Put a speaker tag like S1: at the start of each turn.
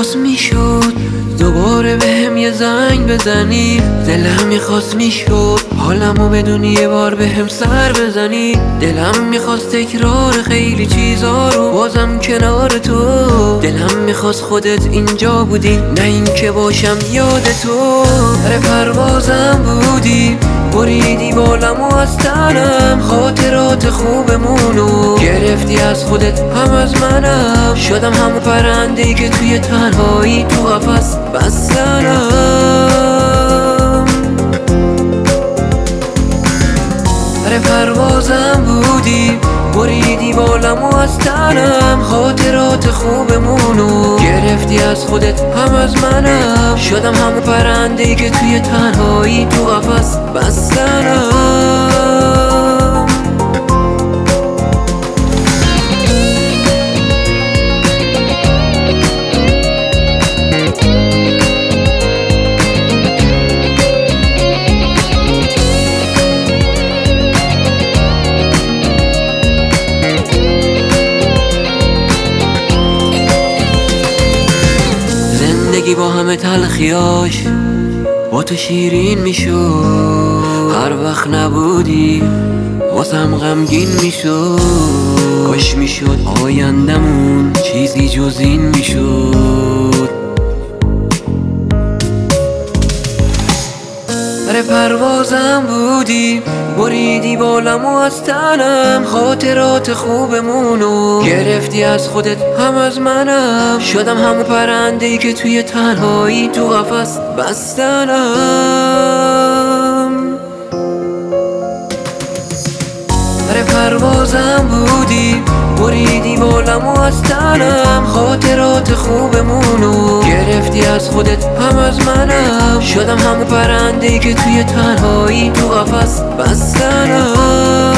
S1: باز میشد دوباره بهم یه زنگ بزنی، دلم میخواست میشد حالمو بدون یه بار بهم سر بزنی. دلم میخواست تکرار خیلی چیزا رو بازم کنار تو، دلم میخواست خودت اینجا بودی نه این که باشم یاد تو. سر پروازم بودی بریدی بالمو از تنم، خاطرات خوبمونو گرفتی از خودت هم از منم، شدم همون پرنده‌ای که توی تنهایی تو قفس بستنم. سر پروازم بودی بریدی بالمو از تنم، خاطرات خوبمونو گرفتی از خودت هم از منم، شدم همون پرنده‌ای که توی تنهایی تو قفس بستنم. زندگی با همه تلخیاش با تو شیرین میشد، هر وقت نبودی واسم غمگین میشد. کاش میشد آیندمون چیزی جز این میشد. سر پروازم بودی بریدی بالمو از تنم، خاطرات خوبمونو گرفتی از خودت هم از منم، شدم همون پرنده‌ای که توی تنهایی تو قفس بستنم. سر پروازم بودی بریدی بالمو از تنم، خاطرات خوبمونو گرفتی از خودت هم از منم، شدم همون پرنده‌ای که توی تنهایی تو قفس بستنم.